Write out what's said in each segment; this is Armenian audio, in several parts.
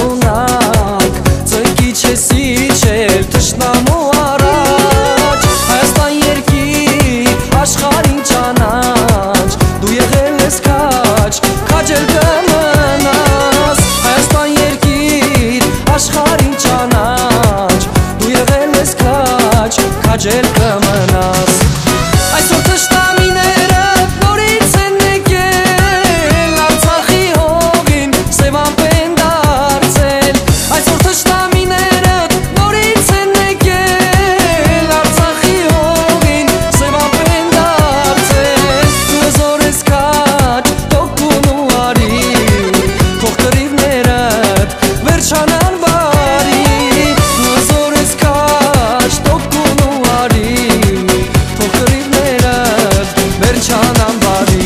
կորունակ ծնկի չես իջել թշնամու առաջ Հայաստան երկիր աշխարհին ճանաչ դու եղել ես քաջ քաջել կմնաս Հայաստան երկիր աշխարհին ճանաչ դու եղել ես քաջ քաջել կմնաս Այսօր թշնամիները նորից են եկել Արցախի հողին սևամբ են դարձել Այսօր թշնամիները նորից են եկել Արցախի հողին սևամբ են դարձել Դու հզոր ես քաջ տոկուն ու արի Թող կռիվներդ վերջանան բարի Դու հզոր ես քաջ տոկուն ու արի Թող կռիվներդ վերջանան բարի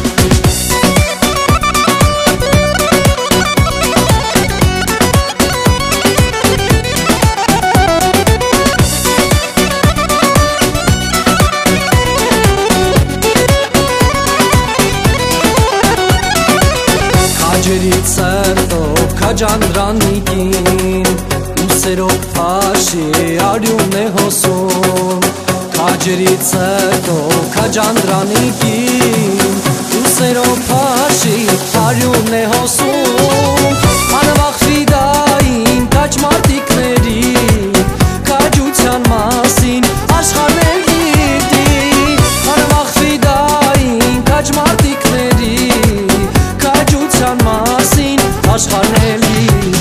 Քաջերից հետո քաջանդրանիկին Ուսերով փաշի արյուն է հոսում Քաջերից հետո քաջանդրանիկին Ուսերով փաշի արյուն է հոսում Անվախ ֆիդային քաջ մարտիկների Քաջության մասին աշխարհն էլ գիտի Անվախ ֆիդային քաջ մարտիկների Քաջության մասին աշխարհն էլ գիտի